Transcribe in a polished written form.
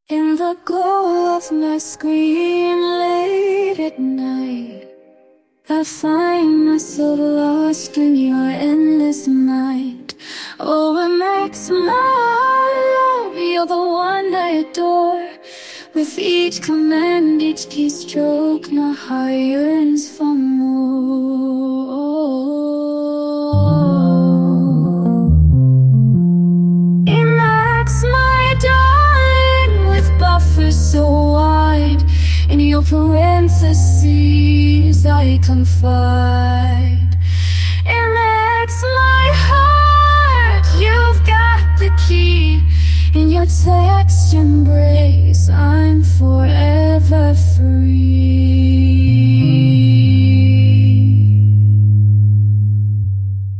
In the glow of my screen late at night, I find myself lost in your endless mind. Oh, it makes my love, you're the one I adore. With each command, each keystroke, my heart yearns for more. Emacs, my darling, with buffers so wide, in your parentheses I confide.